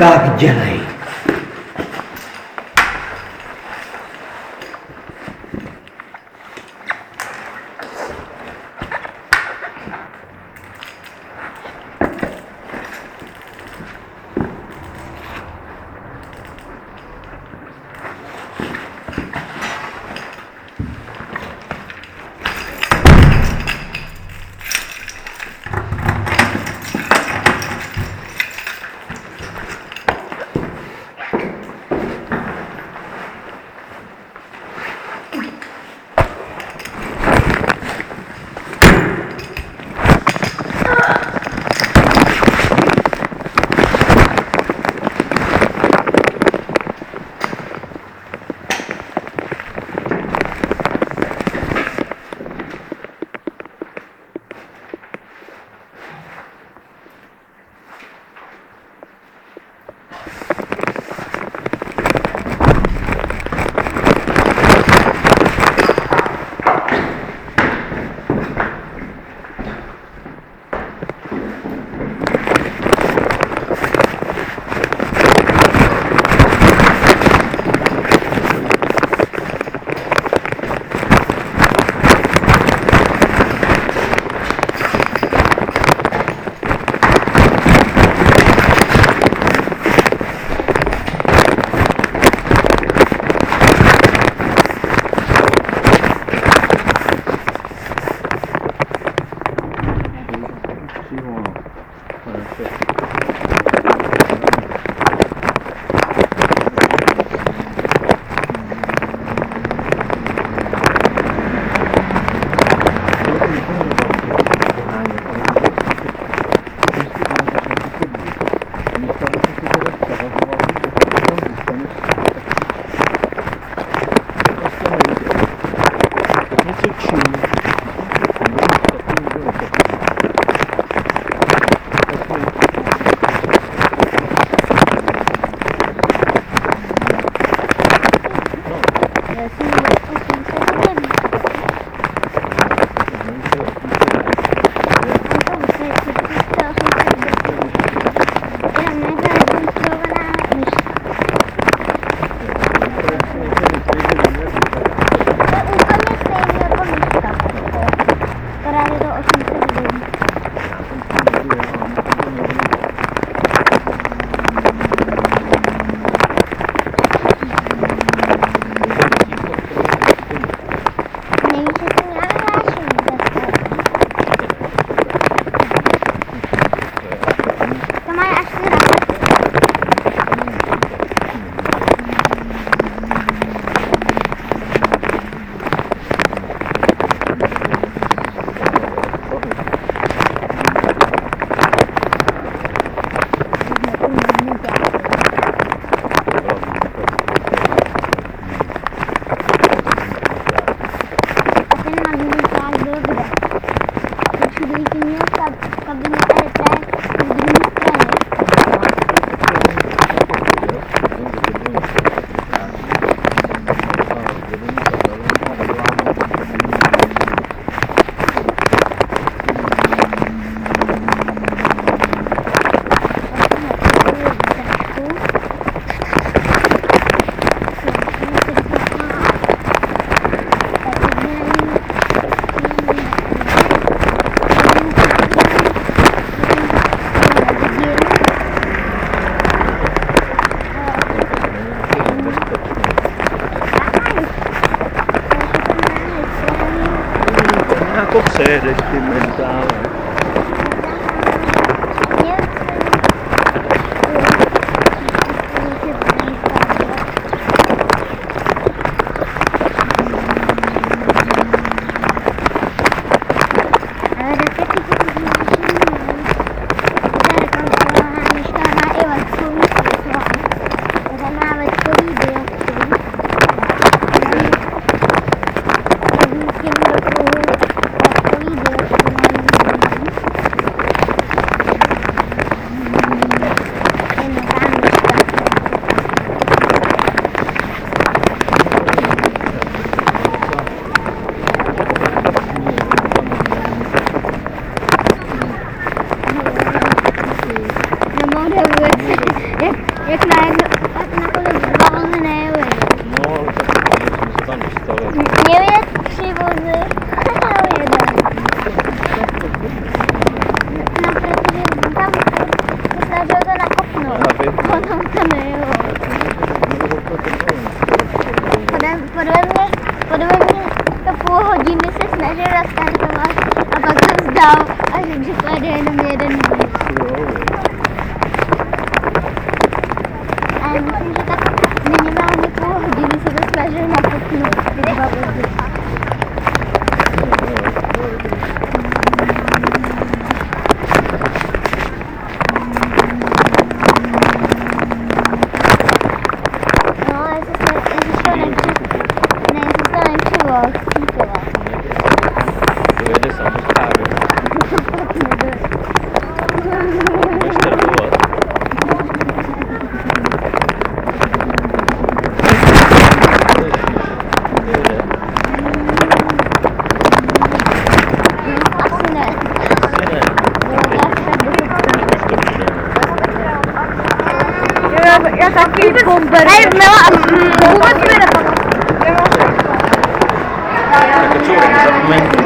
Tak dělej. jako přejedeš tím mentálem. Jak Jak nakonec 2 vozy nejeli. No, ale tak jsme se tam dostali. Měli jet 3 vozy, ale jeden. No, protože tam se snažil to nakopnout. Potom to nejelo. Podle mě to půl hodiny se snažil nastartovat a pak to vzdal a že pojede jenom jeden vůz. A myslím, že tak minimálně půl hodiny se to snažil nakopnout ty 2 vozy. No, jestli to nepřivolal, skýtovat. To jede samosprávě. Můžeš trvovat. Asi ne. Asi ne. Já taky bomber. Hej, Mela, vůbec mi nepadlo. Tak co, zapomeň.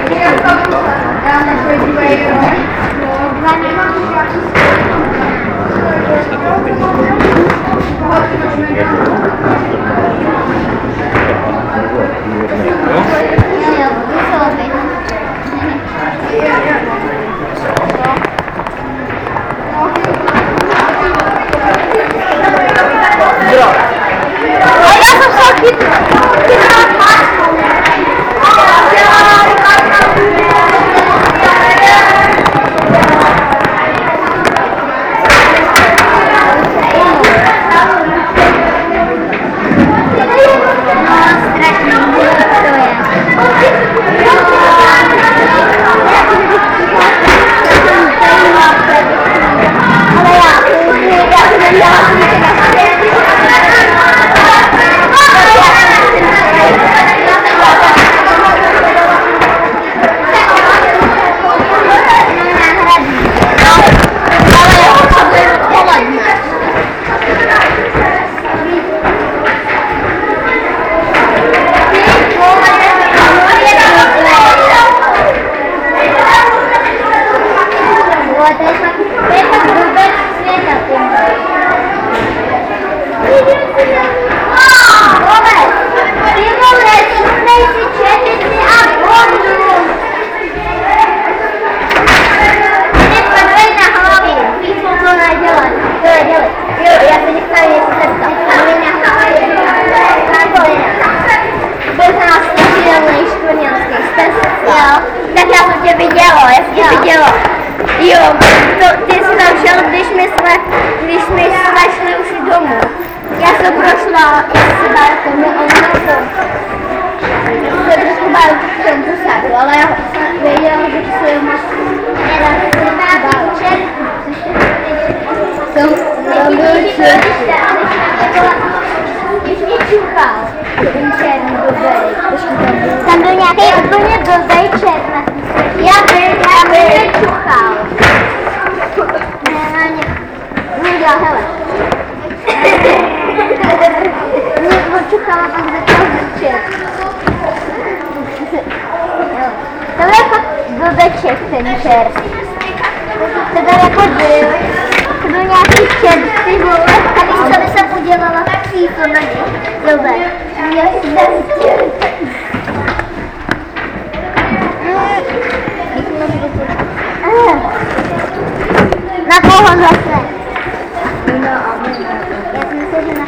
Jo, ty jsi tam šel, když my jsme šli už domů. Já jsem prošla, já se bála tomu, on na to. Já se trošku bála v tom posádu, ale já jsem věděla, že to je moc. To byl když mě čuchal, ten černý blbej. Tam byl nějaký úplně blbej černý. Já byl čuchal. Nedělal, hele. Mě očukala, pak začal zrčet. To byl jako blbeček ten čert. To byl jako byl. To byl nějaký čert, ty vole. A víš, co by jsem udělala? Tak si to na ně. Dobře. Měl jsi zrčet. Na koho zase? Já si myslím, že na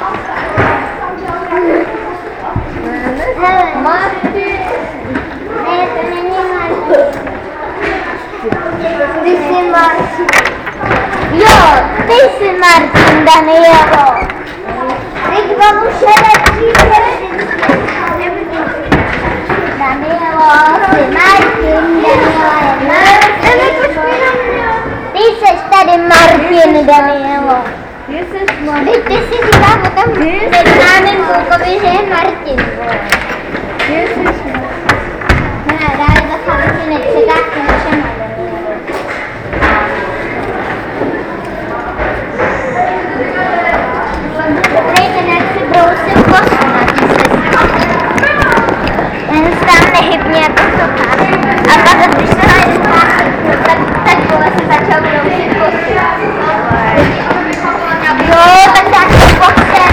hele, Martin! Ne, to není Martin. Ty jsi Martin. Jo, ty jsi Martin, Danielo. Teď vám už Danielo, jsi Martin, Danielo je Martin. Ty jsi tady Martin, Danielo. Ty si říkám o tom neznámým klukovi, že je Martin. Ne, dále to chápu, nepřekážky našemu. Jo, tak nějaký boxer,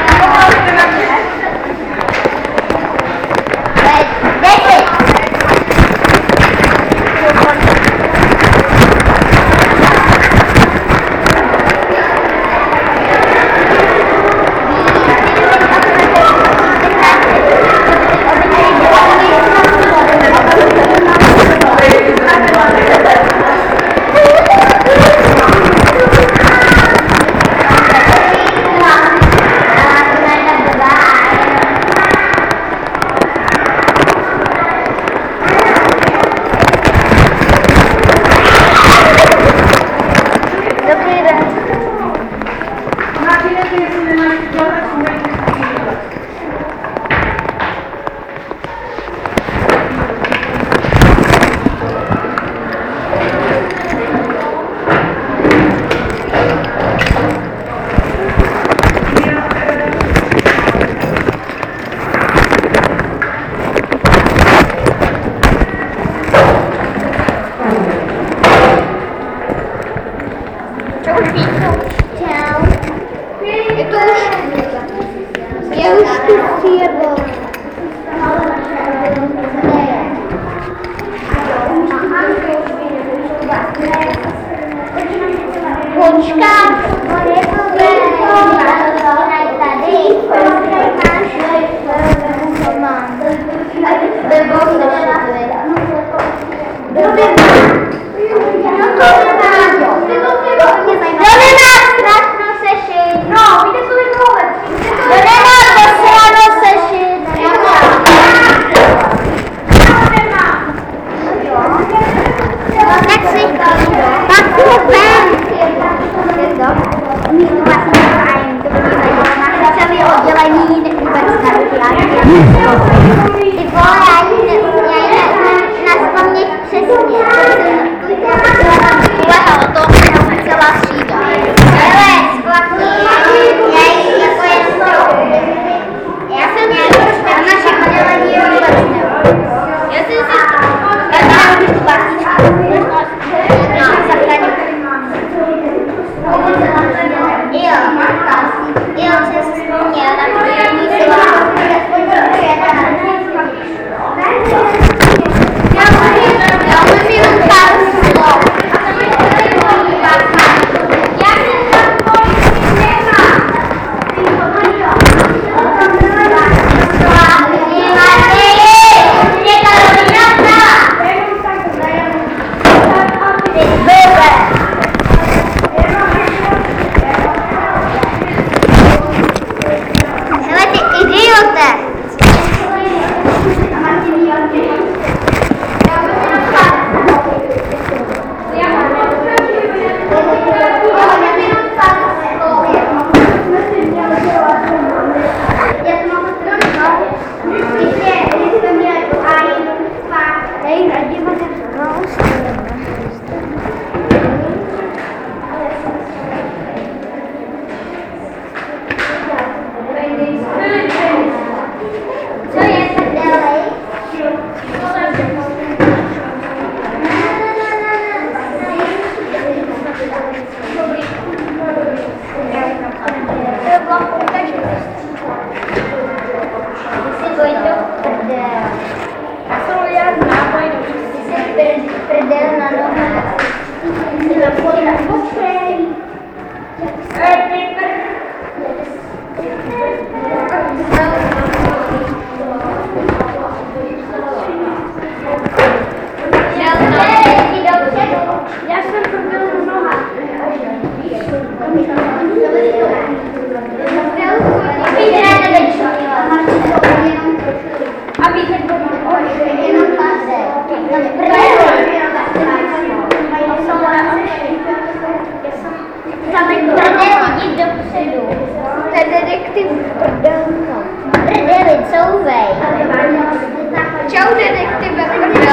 Čau detektive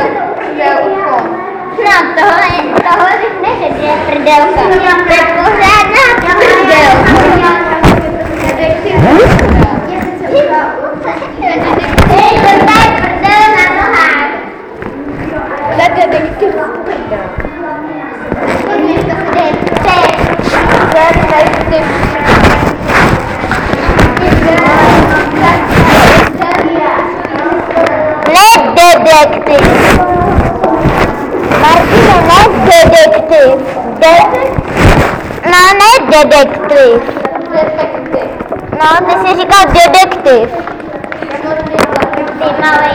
prdelko. No, tohle bych neřekl, že je prdelka. To je pořádná prdelka. Detektiv Hej, to je prdel na nohách. To je detektiv prdel. detektyw. Ne detektyw. Martino, ne detektyw. No ne detektyw. No, ty jsi říkal detektyv. Ty malej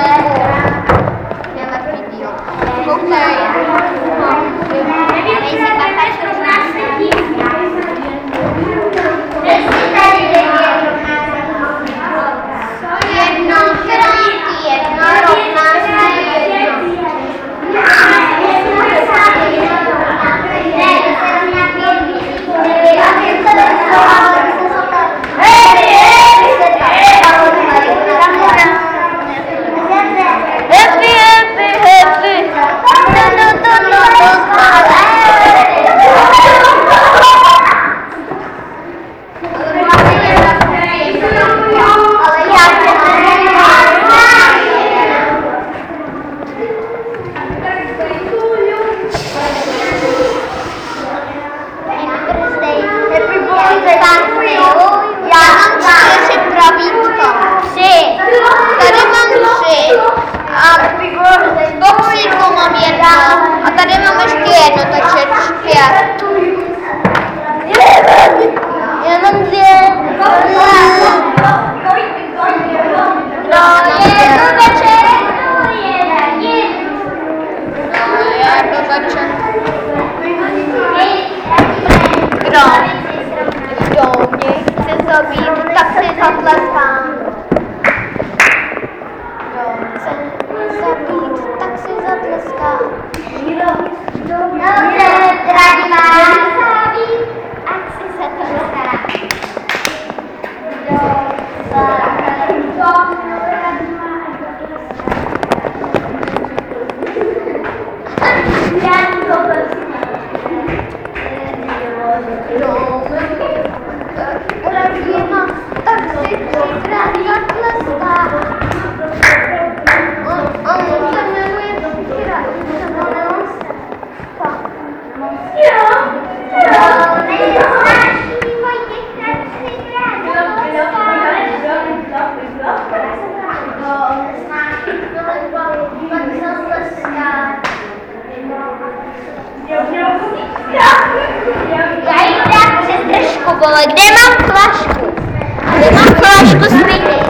a tady mám ještě jedno, takže 5. Já mám 2. No, je to večer. Kdo mě chce zabít, tak si zatleskám. Tak si zatleská. Dobře, drahý vás. Ať si zatleská. Tak si třikrát zatleská. Já jdu dát přes držku, vole, kde mám flašku? Kde mám flašku s pití?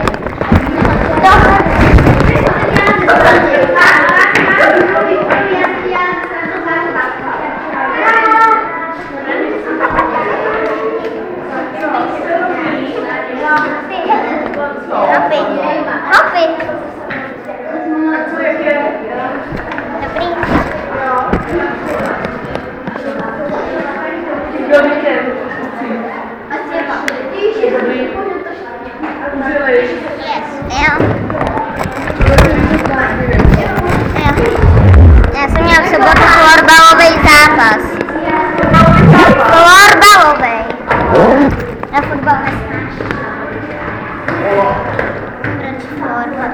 Já jsem měl v sobotu florbalový zápas. Florbalový. Na fotbal nesnáš. Proč florbal?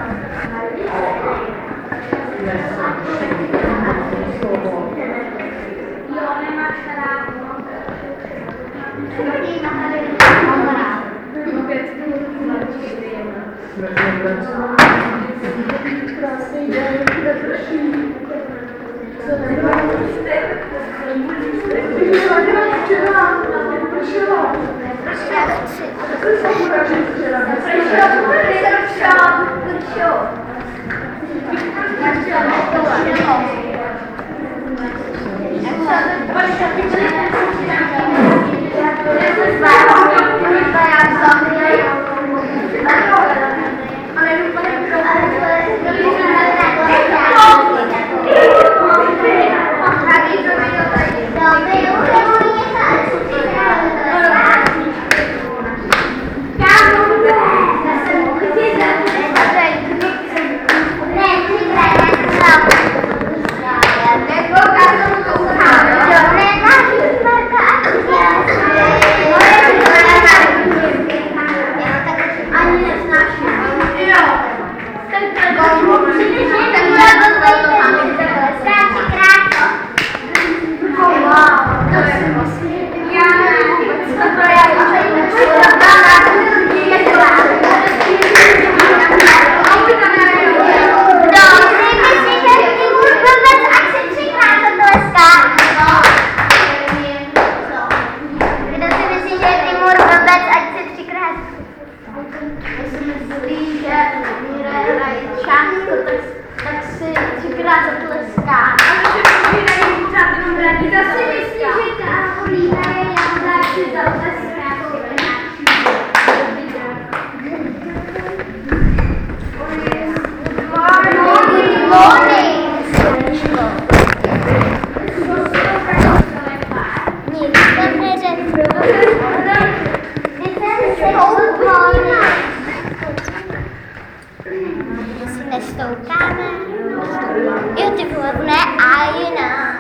Nestoukáme. Jo, ty vole, ne, a jiná.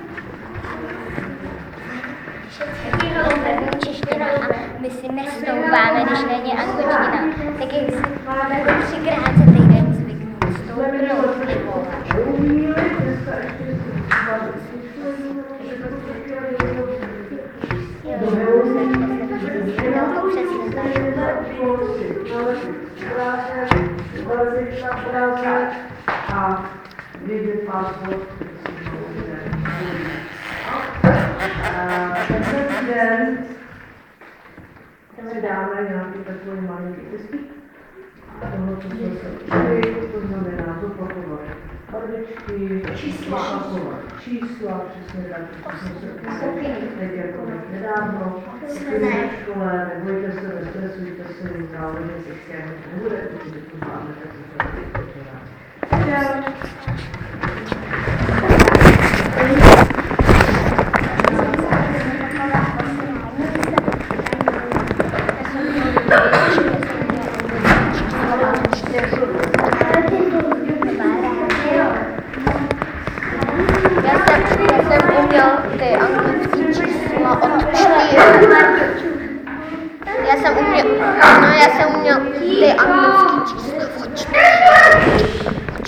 Čeština a my si nestoukáme, když není angličtina. Tak jak si máme 3krát za týden zvyknout stoupnout, ty vole. A vidět pásmo. Ten den si dáme nějaký takový malinký testík. Toho, co jsme se učili, to znamená zopakovat barvičky, čísla, přesně tak, co jsme se učili, teď jako nedávno, v škole, nebojte se, nestresujte se, záleží systému, nebude, protože to máme, tak se to vypočíná. Já jsem uměl ty anglické čísla od 4. Já jsem uměl ty anglické čísla od 4.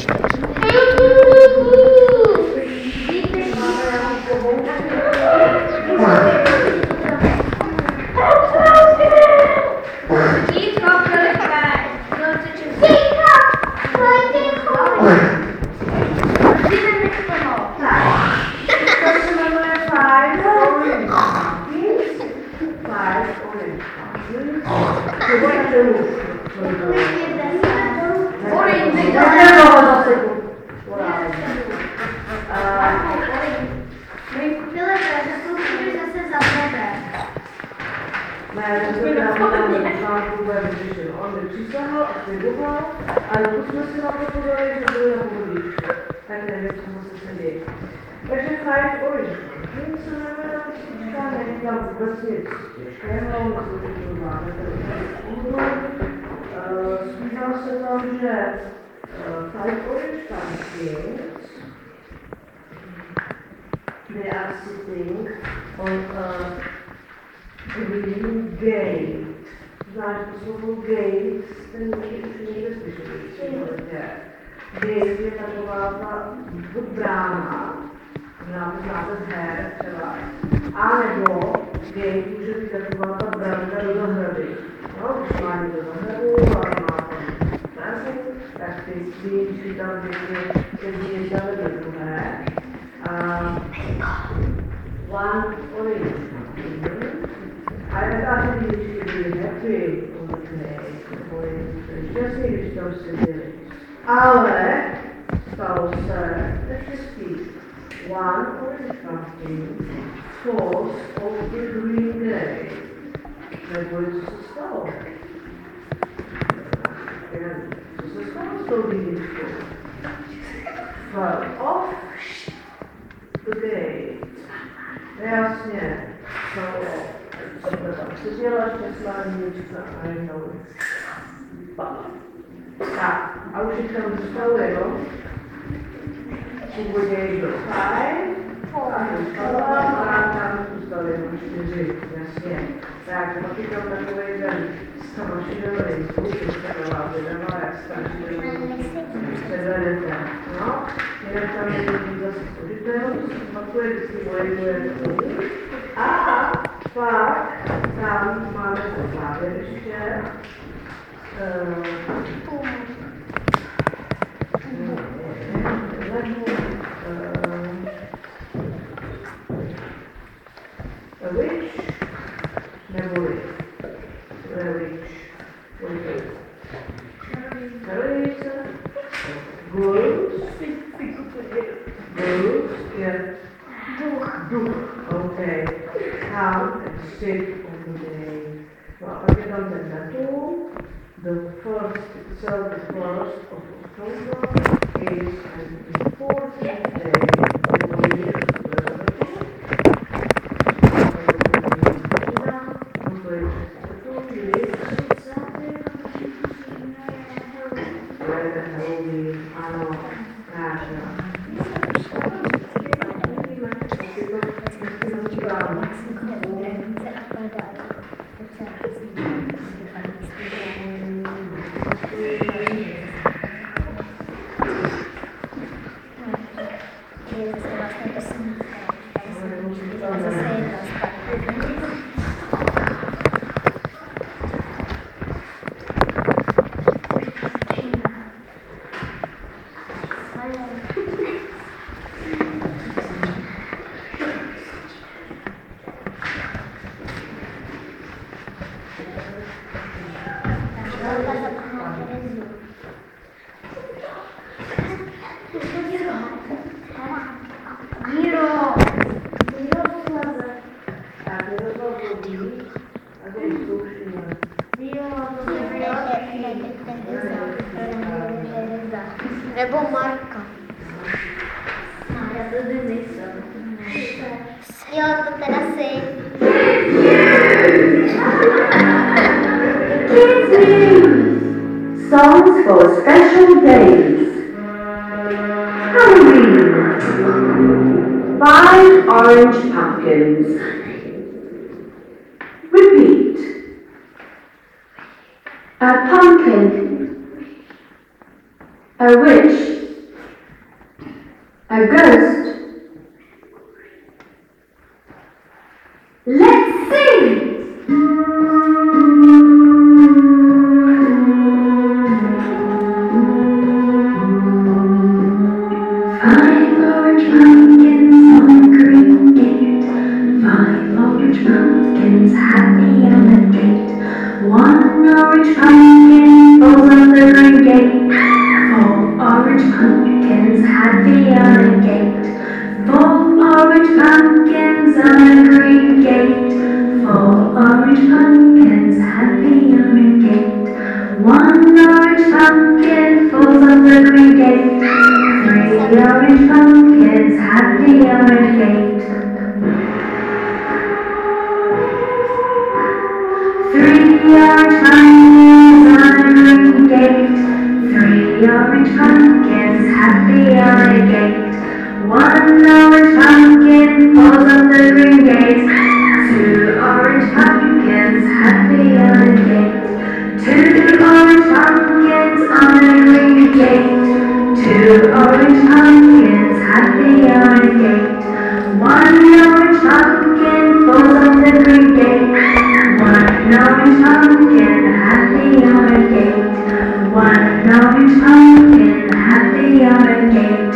Ale to jsme si na to podali, že byly na pohodlíčku. Tak nevím, co se děje. Takže five origin. Tím se jmenuje příčka, není tam vůbec nic těžkého, to máme tady úhlu. Zpívá se tam, že five origin kids, they are sitting on a green gate. Znáš to slovo gate, ten už někde slyšeli. Gate je taková ta brána, možná to znáte z her třeba. A nebo gate může být taková ta branka do zahrady. No, když má někdo zahradu a má tam prázdný, tak ty svíčky tam vždycky do druhé. One origin. A já tady vždycky byli happy, šťastný, když tam seděli. Ale stalo se štěstí. One orange pumpkin falls off the green day. Neboli co se stalo? Co se stalo s tou výjimkou? Fell off the day. Jasně, fell off. Co dělá šťastná výjimka a jednou padla. Tak, a už jich tam zůstalo jenom. Původně jich bylo 5, a zůstala, a tam zůstalo jenom 4, jasně. Tak, pak je tam takový ten strašidelný zvuk, taková vydavá, jak strašidelný předvedete. No, jinak tam je zase složitel, to se opakuje, vždycky vojevuje to. A pak tam máme to závěr ještě. Which neboli Ghost je duch. Okay. Come and sit today. No, a partir del 32, the first itself, the 1st of October, is an important day in the year of the resurrection. Nebo Marka. Jo, to teda si. Kids News! Songs for special days. Halloween. 5 orange pumpkins. Repeat. A pumpkin. A witch. A ghost. Let's sing! 5 orange pumpkins on a green gate. 5 orange pumpkins happy on the gate. 1 orange pumpkin falls on the green gate. 4 orange pumpkins happy on a gate. 4 orange pumpkins on a green gate. 4 orange pumpkins happy on a gate. 1 orange pumpkin falls on the green gate. 3 orange pumpkins happy on a gate. 3 orange pumpkins on a green gate. 3 orange pumpkins happy on a gate. 1 orange pumpkin falls on the green gate. 2 orange pumpkins happy on a gate. 2 orange pumpkins on a green gate. 2 orange pumpkins happy on a gate. 1 orange pumpkin falls on the green gate. 1 orange pumpkin happy on a gate. 1 orange pumpkin happy on a gate.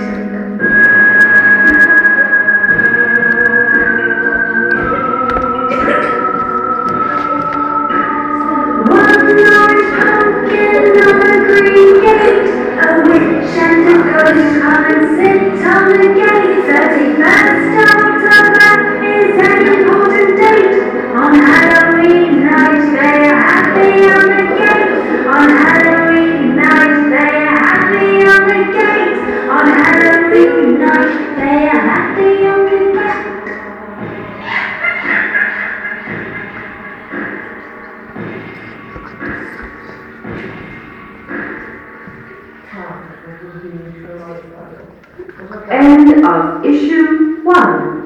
1 orange pumpkin on a green gate. A witch and a ghost come and sit on the gate. 31st October is an important date. On Halloween night they are happy on the gate. On Halloween night they are happy on the gate. On Halloween night they are happy on the gate. End of issue 1.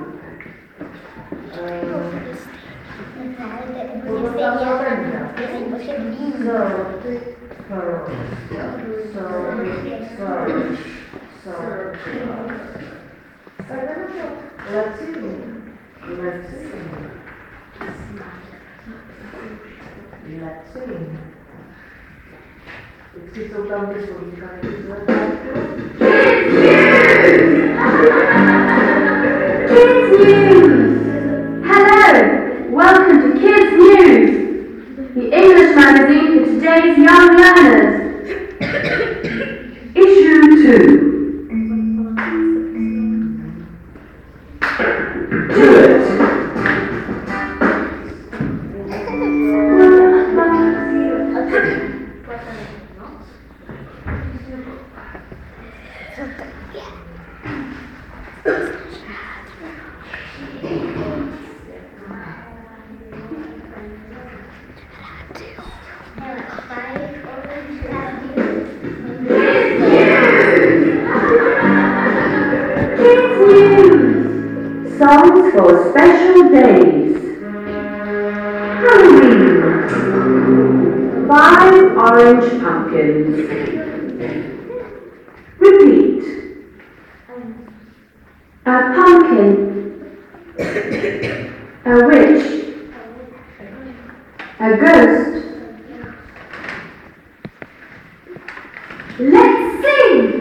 Kids News! Hello! Welcome to Kids News, the English magazine for today's young learners. Issue 2. Do it! Kids News! Songs for special days. Halloween. 5 orange pumpkins. Repeat. A pumpkin. A witch. A ghost. Let's sing!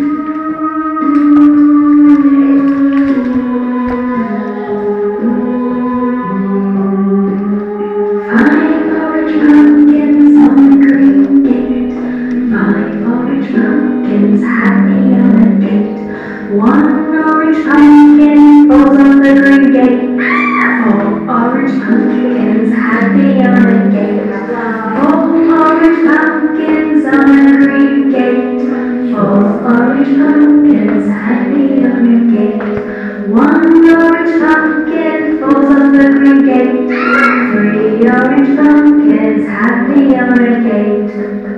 Five orange pumpkins on the green gate. 5 orange pumpkins happy on the gate. 1 orange pumpkin falls on the green gate. 4 orange pumpkins happy on the gate. 4 orange pumpkins on the green gate. 4 orange pumpkins happy on the gate. 1 orange pumpkin falls on the green gate. 3 orange pumpkins happy on the gate.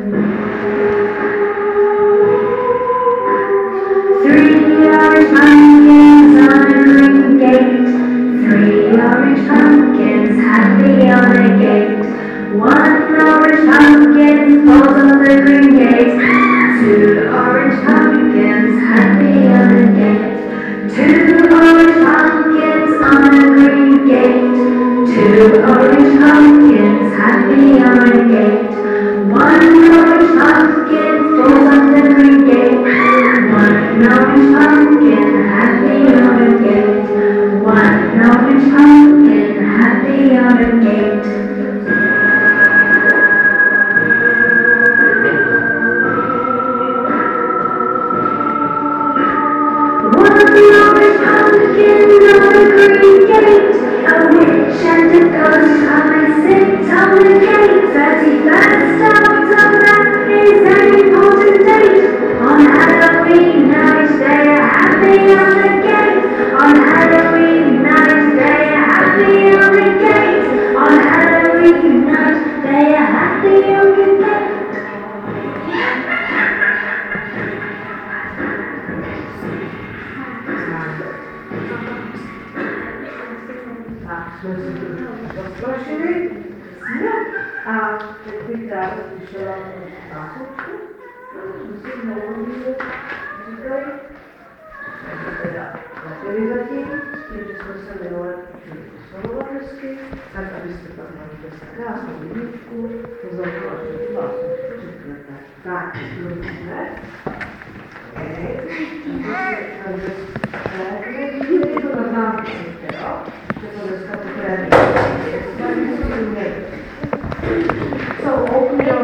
3 orange pumpkins on a green gate. 3 orange pumpkins happy on a gate. 1 orange pumpkin falls on the green gate. 2 orange pumpkins happy on a gate. 2 orange pumpkins on a green gate. 2 orange pumpkins happy on a gate. 1 orange pumpkin falls on the green gate. 1 orange pumpkin happy on a gate. 1 orange pumpkin happy on a gate. A witch and a ghost come and sit on the gate. 31st of October is an important date. On Halloween night they are happy on the gate. On Halloween night they are happy on the gate. On Halloween night they are happy on the gate. Jsme si to rozprošili. A teď bych ráda slyšela náhodku. Musím neumít, říkají. Teda zapěli zatím, tím, že jsme se minule učili oslovovat hezky, tak abyste tam mohli dneska krásnou výjimku, pozorku až do vás řeknete. Tak, mluvíme. Takže to na nás jo? So open your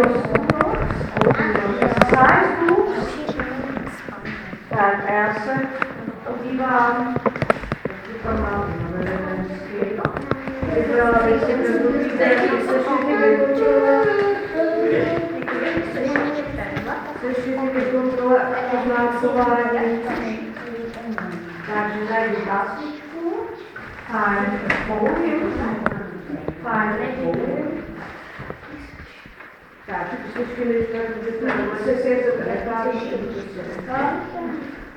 exercise books. Tak a já se podívám, jestli tam mám hezky. Vybrala bych si ten druhý den, kdy se všechny vykontrole a označování. Takže najdu hlasíčku. Fajn, použiju. Fajn, použiju. Tak, příště nežte, že se je to neklávíš, že se neklávíš.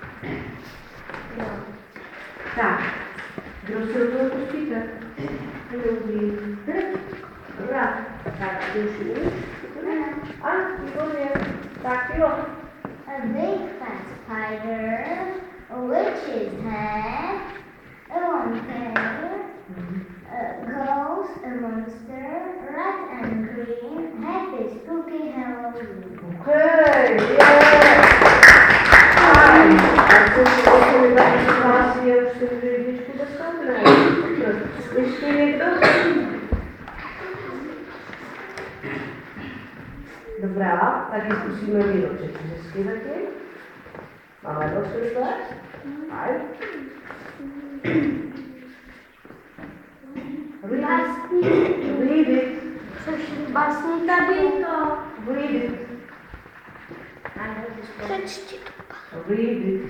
Tak, kdo si do toho pustíte? Dobrý. Dobrá, tak už. A, výborně. Tak jo. A big fat spider, a witch's head, a vampire, a ghost, a monster, red and green, happy spooky Halloween. Okay, yeah. Fajn. Tak to si posledně tak hlásí, já už jsem jedničku dostaneme. Ještě někdo? Dobrá, tak ji zkusíme někdo přečíst hezky zatím. Máme dost rychle? Fajn. Read it. Básníka Bingo. Read it. Přečti to. Read it.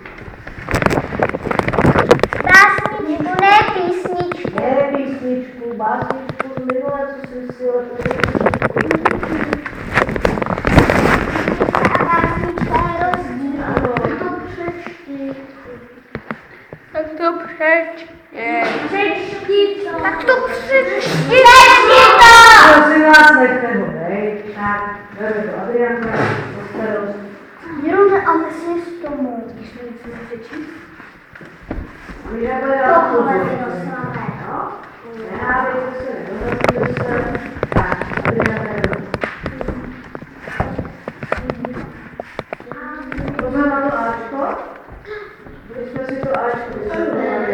Básničku, ne písničku. Ne písničku, básničku z minule, co jsi si A básnička je rozdíl. Ano. To přečti. Tak to přečti. Přečti to. Tak to přečti. Přečti to! Prosím vás, nechte ho, hej. Tak, jdeme to Adriánka, do starost. Jeroune, a myslíš tomu, když mi něco nepřečíst? My jdeme dál Tohle pozor. vynosláme. No, nehádejte se, nedohadujte se. Tak, Adriánka, jdeme. Pozor na to Ačko. Když jsme si to Ačko vysvětlili.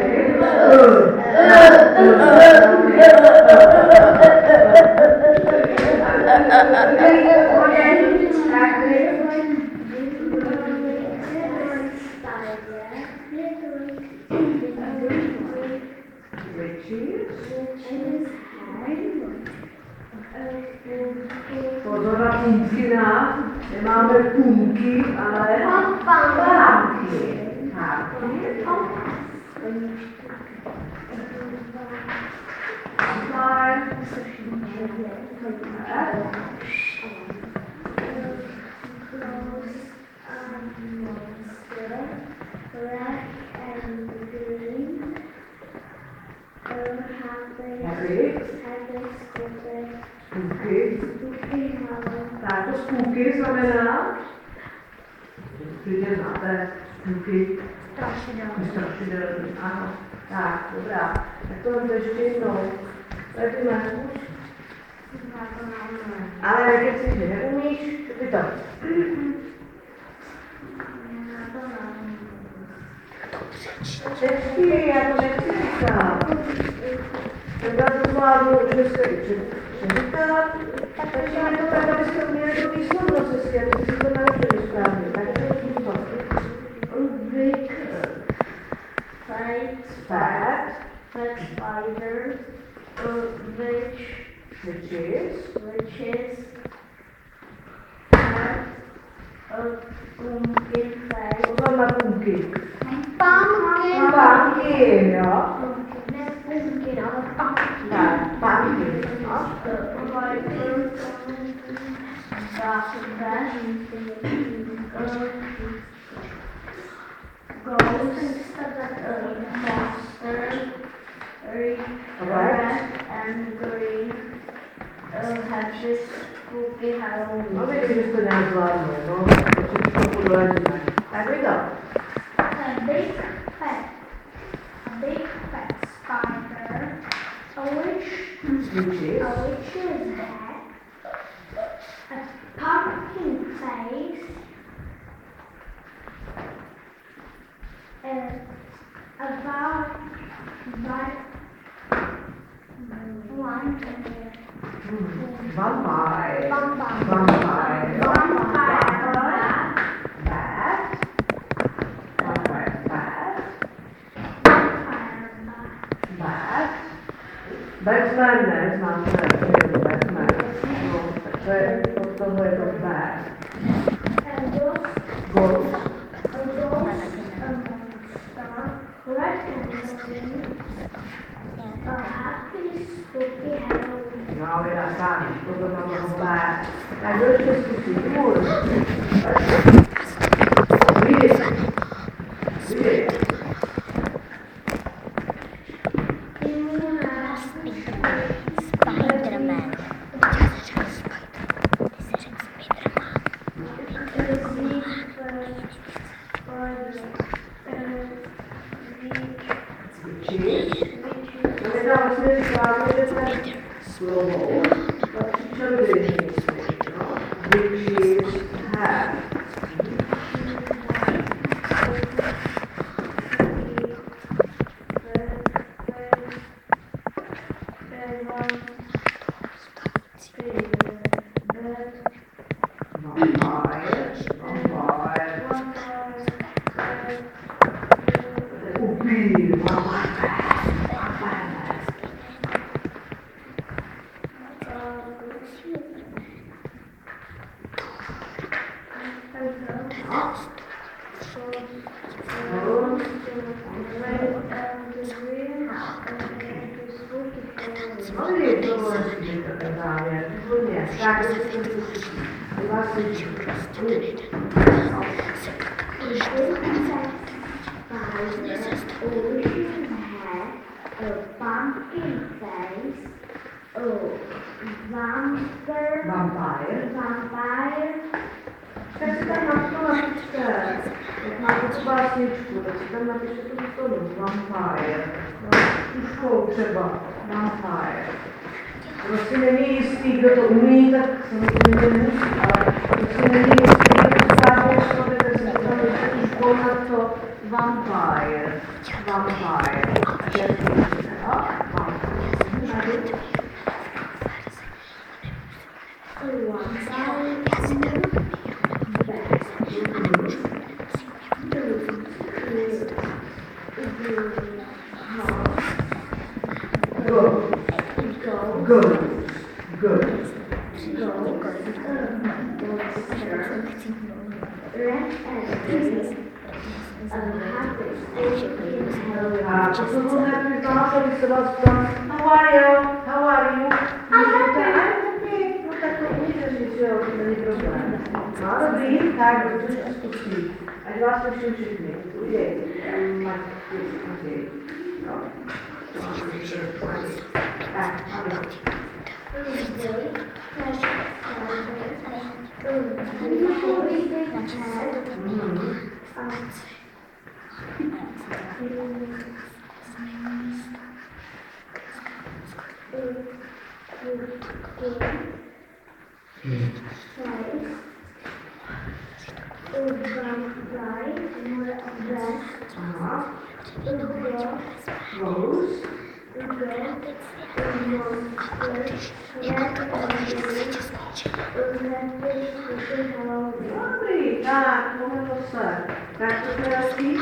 Pozor na půlky nás. Nemáme půlky, ale pánky. Tak to spůky znamená, klidně znáte spůky. Strašidelný, ano. Tak, dobrá. Tak to vezme ještě jednou. Vezme už. Ale nekeci, že neumíš, ty to. Přečti, já to nechci říkat. Teda to zvládnu, že se přeříkat, takže máme to tak, abyste uměli tu výslovnost hezky, abyste si to naučili správně. Tak to je výslovnost. Fat. Spider, Which is pumpkin face. pozor na půlky. Pumpkin. Pánky, jo? Ne pumpkin, ale pumpkin. Tak, pánky, no. Red and green have this spooky Halloween. No, vidíš, že to nějak zvládnu, no. Ještě trochu doležíme. Tak vy to. A big fat spider, Which is? a witch's hat, a pumpkin face, a Vampire. vampire. Bat. Vampire bat. Bat. Batman ne, znám to, je Batman. No, takže tohle je to bat. Ghost. No, vydá sám, toto mám toho bat. Tak kdo ještě zkusí? Můj. Vidět. Spiderman. To mi dá vlastně říkáme, že to je slovo. Which is hat. No je to vlastně ten závěr, výborně. Tak, pumpkin face, vampire. Tak si tam napište, jak máte tu básničku, tak si tam napište tu slovo, vampire. Tuškou třeba, vampire. Prostě není jistý, kdo to umí, tak samozřejmě nemusí, ale prostě není jistý, kdo to správně člověk, tak si tam ještě tuškou na to vampire. Vampire. Good. A to jsou nějaké znáte, když se vás ptám, how are you? I'm happy. No tak to umíte říct, jo, to není problém. No dobrý, tak dobře se zkusí. Ať vás slyším všichni. Uděj. Tak, ano. Dobrý, tak, povedlo se. Tak to teda spíš?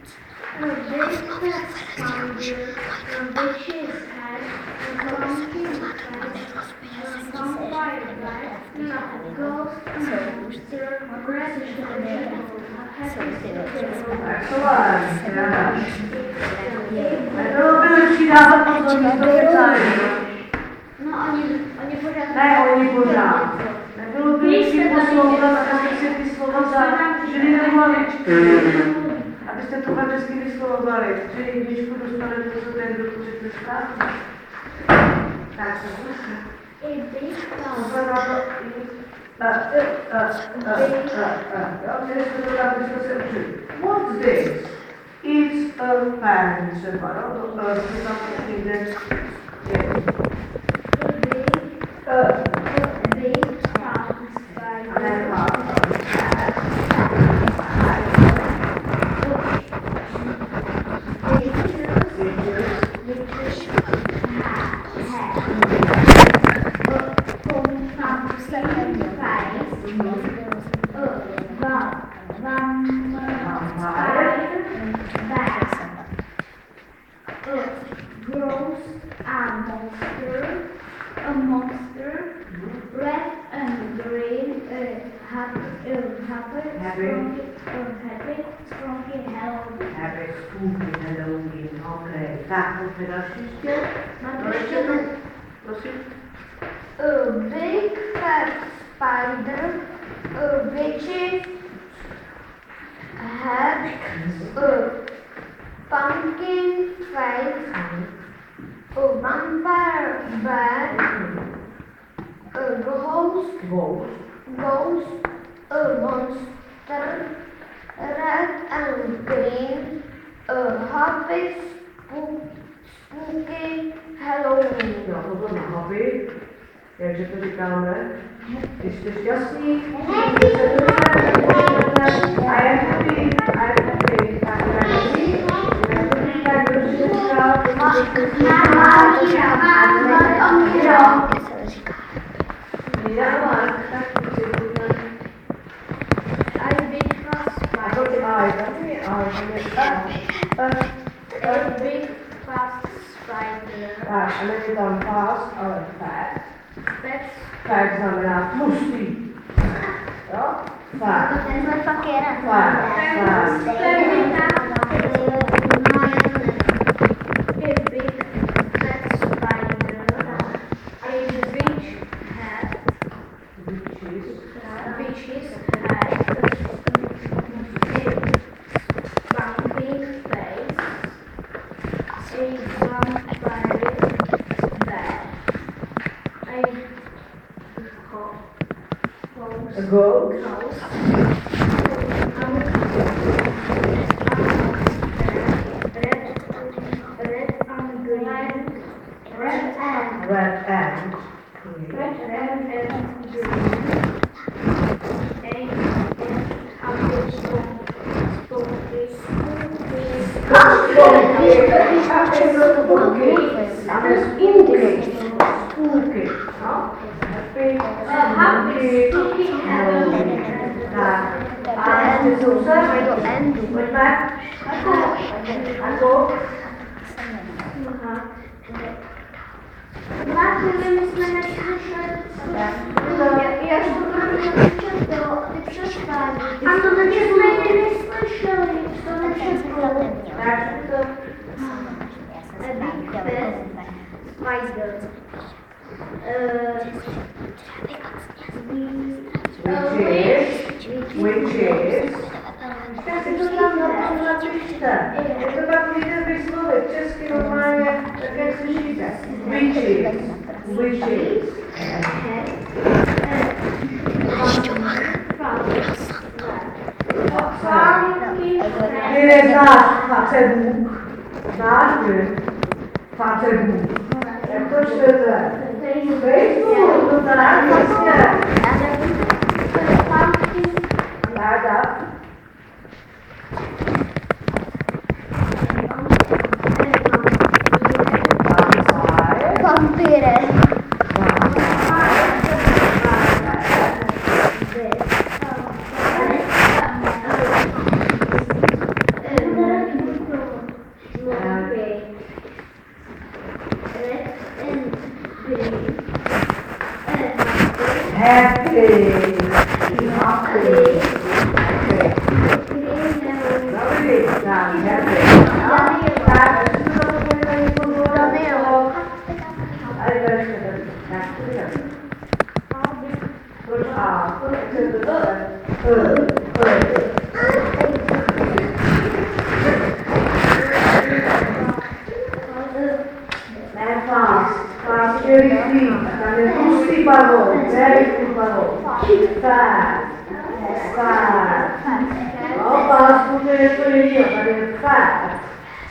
Nebylo by lepší dávat pozor místo kecání. Oni pořád. Nebylo by lepší poslouchat, aby si ty slova zažili do hlavičky. Abyste to pak vždycky vyslovovali. Že i když dostanete to ten, kdo to řekne správně. Tak se zase. What's this? It's a fan, třeba, no? To tam někde A big fat spider, a witch's hat, a pumpkin face, a vampire bat, a ghost, a monster, red and green, a hobbit, spooky Halloween. No, to bylo na hobby, jakže to říkáme. Když jste šťastný, a jak happy, tak kdo si říkal, a není tam fast, ale fat. Fat znamená tlustý. Jo? Fast. Tenhle fakt je na to. Fast. A goat. Red and which is tak si to tam napište. Je to takový ten vyslovit česky normálně, tak jak slyšíte. Which is. Je znáš Facebook. Znáš vy? Facebook. Jak to čtete? Facebook, to tak, jasně. Nada. Vampire. Fast, very quick. Tam je pustý barvou, very quick barvou. Fast. No, fast, bude něco jiného, tady je fast.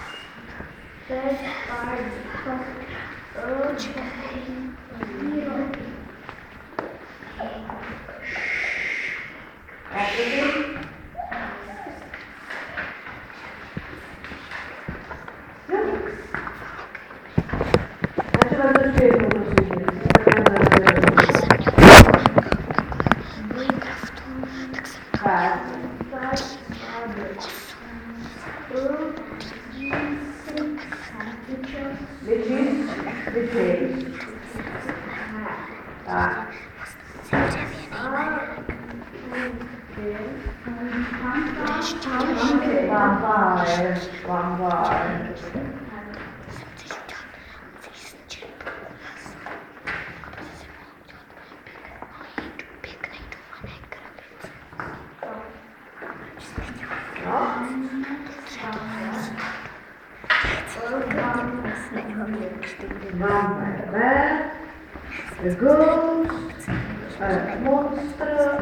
The ghost, monster,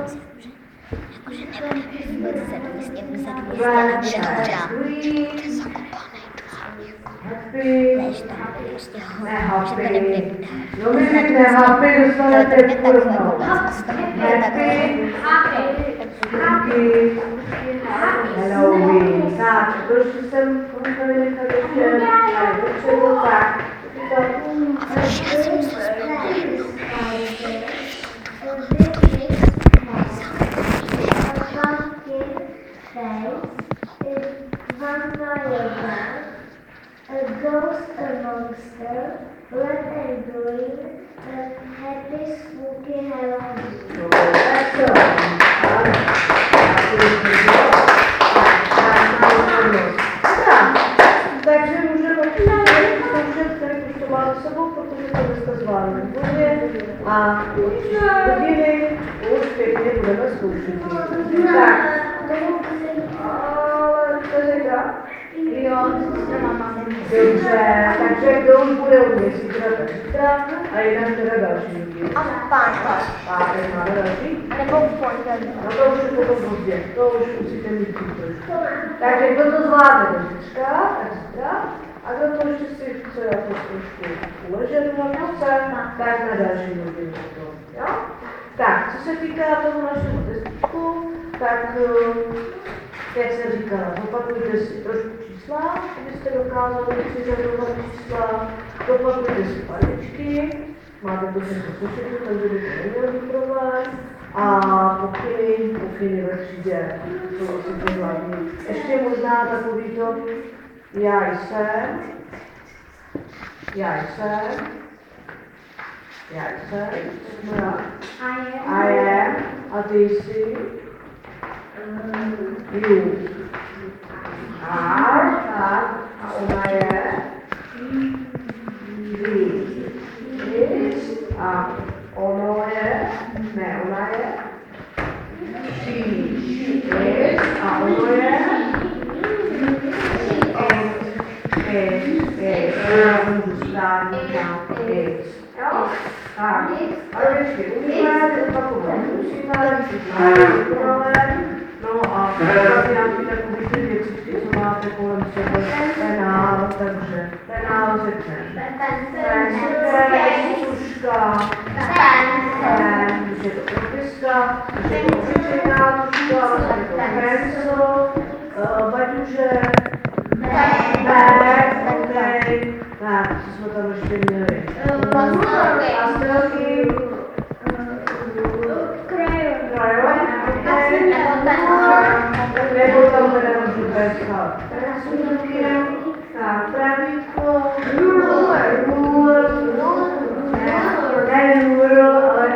Halloween. Tak, trošku jsem nechat ještě, potřebuji tak. A ghost, a monster, red and green, a happy spooky Halloween. That's all. hodiny, už pěkně budeme zkoušet. Tak. Co říká? Jo, to mám. Dobře, takže kdo už bude umět zítra a jinak teda další lidi. A pátek. Pátek máme další? Nebo v pondělí. No to už je potom pozdě, to už musíte mít trošku. Takže kdo to zvládne do zítřka, tak zítra. A kdo to ještě si chce jako trošku uležet na noce, tak na další hodinu. Jo? Tak, co se týká toho našeho testičku, tak jak jsem říkala, opakujte si trošku čísla, abyste dokázali přiřadovat čísla, opakujte si paličky, máte to všechno počítat, takže by to neměl být problém. A pokyny ve třídě, to jsou asi to hlavní. Ještě možná takový to, já jsem, I am, a ty jsi, you are, a ona je, is, a ono je, ne, ona je, she is, a ono je, můžu správně dát is. Jo? Tak, ale ještě umíme, opakovat musíme, no a nějaký takový ty věci, co máte kolem sebe, penál, takže penál řekne. Suška, je to propiska, je to obyčejná tuška, je to pencil, baťuže, tak, co jsme tam ještě měli? Pastelky, krajon, nebo tam teda můžu peskát. Tak, pravítko, ruler, ne ruler, ale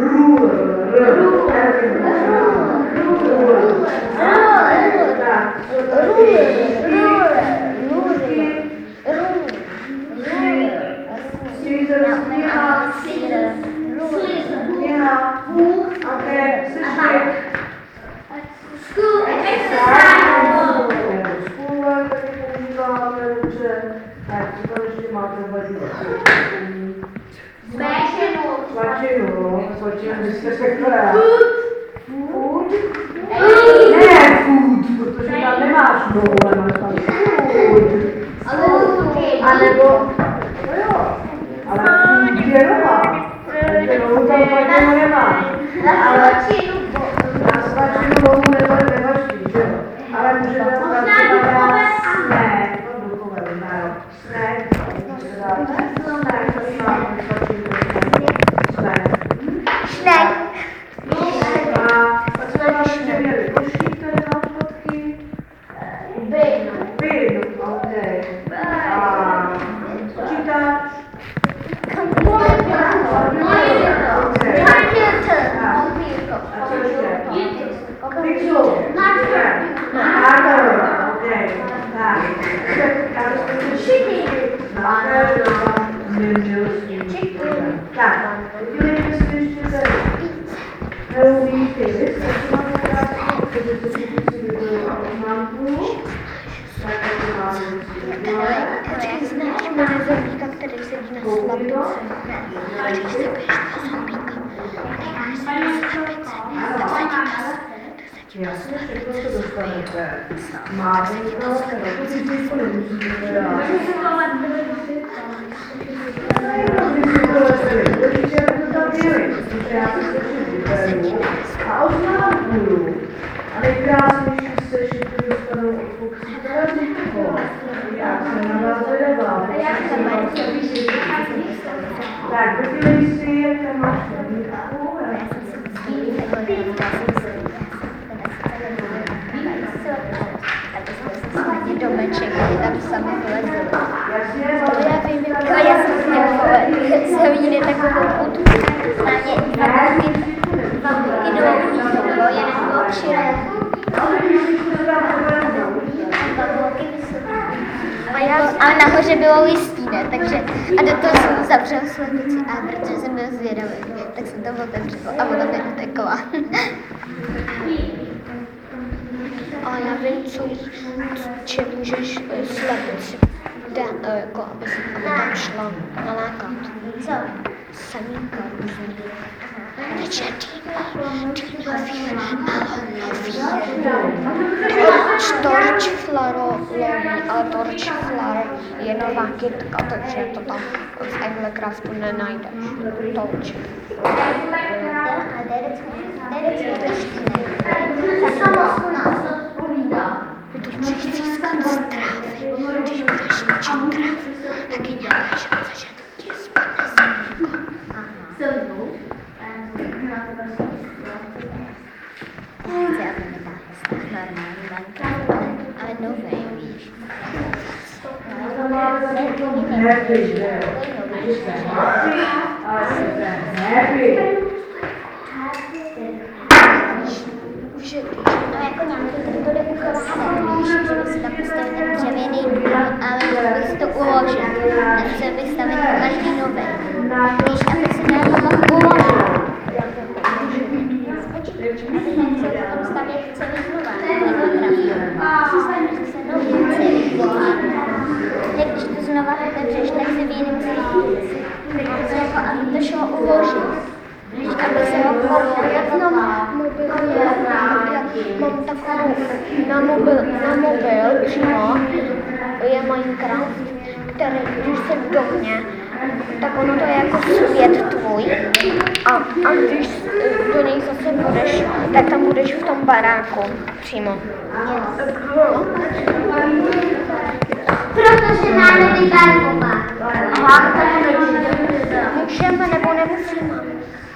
svačinu, jste řekla. Food? Ne food, protože tam nemáš nohu, ale máš tam food. A nebo, no jo, ale food je nová. Takže nohu tam svačinu nemáš. Ale na svačinu nohu nevaští, že jo? Ale můžete tam třeba snack, no duchové, no, snack, Jasně, všechno se dostanete. Máte to, to nemusíte dát. A oznámkuju. A nejkrásnější sešity dostanou od Foxíka Radíko. Já se na vás zvedávám. Tak, vypílej si, jak tam máš techniku. Domeček, tam sami vylezli. Jasně, Já vím, já jsem měli takovou putku, na ně bambulky dlouhý, jo, jen bylo 3 roky. Ale nahoře bylo listíne, tak Dobře. A do toho jsem zavřel slepici a protože jsem byl zvědavý, tak jsem to otevřel a ona mi utekla. A já vím, čím můžeš slepici jako aby se tam šla nalákat. Co? Semínka různý. Takže torchflarový, ale torchflar je nová kytka, takže to tam v Eaglecraftu nenajdeš. Torch. Když chci získat z trávy, když budeš ničit trávu, tak je nějaká šance, že ti spadne semínko. Chci, aby mi dal normální Minecraft, ale nový, víš. No jako nějaký to jde ukládat, víš, že by si tam postavil ten dřevěný dům, ale měl bych si to uložit. Nechci bych stavit každý nový. Víš, aby si to jako mohl uložit. Nechci tam stavět celý znova, Minecraft. Se nový celý jak když to znova otevřeš, tak se v jiném světě. Nechci jako, aby to šlo uložit. Aby se ho kopil, jak na mobil, mám takovou, na mobil přímo je Minecraft, který, když jsem v domě, tak ono to je jako svět tvůj a když do něj zase budeš, tak tam budeš v tom baráku přímo. Protože máme ty barvová. Můžeme nebo nemusíme.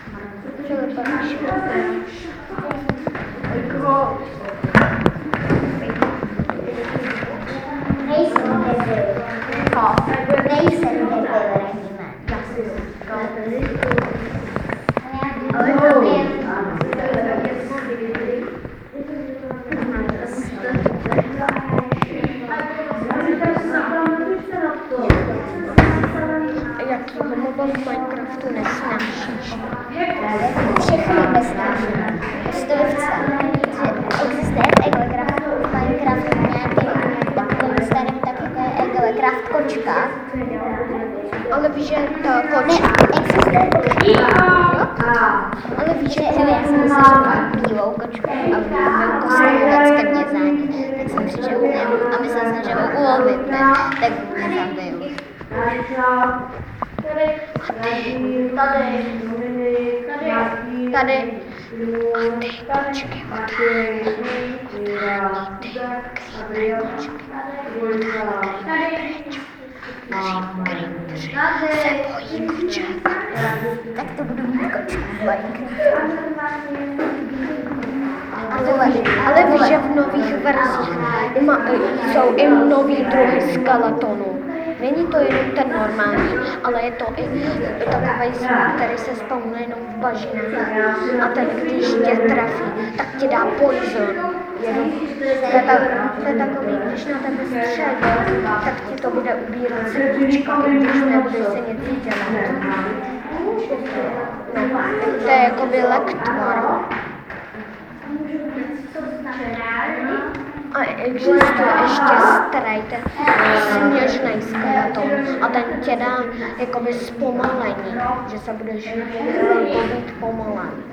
Nejsem nebyl. Nejsem nebyl, Jakýho mobil v Minecraftu nesnášíš? Všechny nesnáším. Stovce. Existuje v Eaglecraftu, v Minecraftu nějaký takovým starým, tak jako je Eaglecraft kočka. Ale víš, že ta kočka... Existuje kočka. Ale víš, že Já jsem si říkala bílou kočku a byl kostlivec ke mně záně. Tak jsem přišel k němu a my se snažili ulovit, ne? Tak mě zabil. tady. A ty kočky, otání ty klípry kočky. Otání pryč. Creepeři se bojí koček. Tak to budu mít kočku v Ale víš, že v nových verzích jsou i nový druhy skeletonů. Není to jenom ten normální, ale je to i takový zvuk, který se spawnuje jenom v bažinách. A ten, když tě trafí, tak ti dá poison. To je takový, když na tebe střelí, tak ti to bude ubírat srdíčko, když nebudeš se nic dělat. To je jakoby lektvar. A existuje ještě stray, ten sněžnej skeleton a ten tě dá jakoby zpomalení, že se budeš být pomalej.